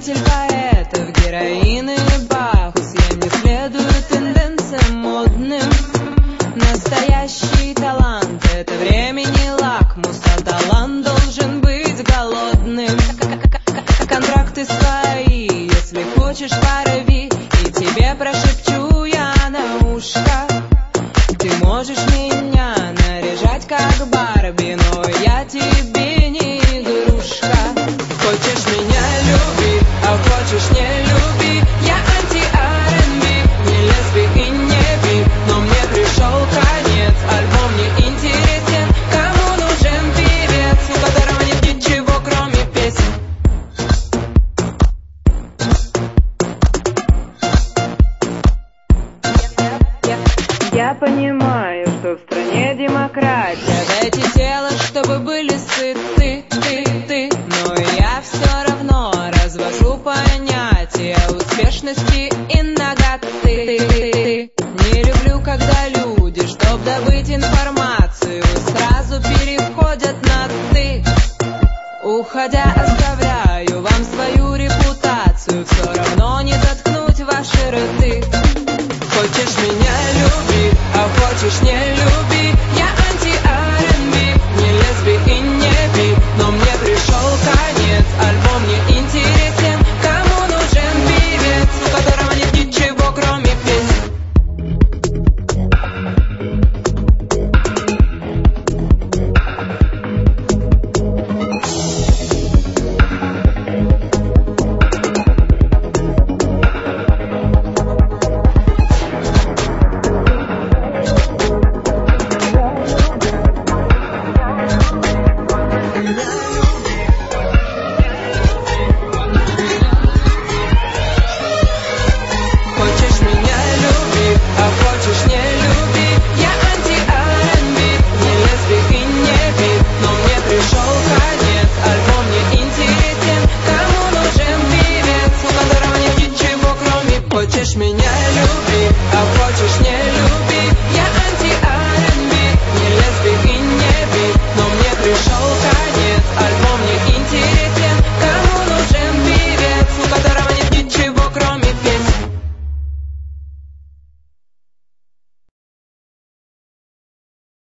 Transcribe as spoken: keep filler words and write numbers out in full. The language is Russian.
Любитель поэтов, героин или Бахус, я не следую тенденциям модным. Настоящий талант — это времени лакмус, а талант должен быть голодным. Контракты свои, если хочешь, порви, и тебе прошепчу я на ушко. Ты можешь меня наряжать как Барби, но я тебе не игрушка. Хочешь меня — люби, а хочешь — не люби. Я анти-ар энд би, не лесби и не би, но мне пришел конец. Альбом не интересен, кому нужен певец, у которого нет ничего, кроме песен. Я понимаю, что в стране демократия. Дайте тело, чтобы были сыты, ты, ты. Но я все равно развожу понятия успешности и наготы. Не люблю, когда люди, чтоб добыть информацию, сразу переходят на ты. Уходя, оставляю вам свою репутацию, все равно не заткнуть ваши рты. Хочешь меня — люби, а хочешь — не люби. Я анти-ар энд би, не лесби и не би, но мне пришел конец. Альбом не интересен, кому нужен певец, у которого нет ничего, кроме песен. Хочешь меня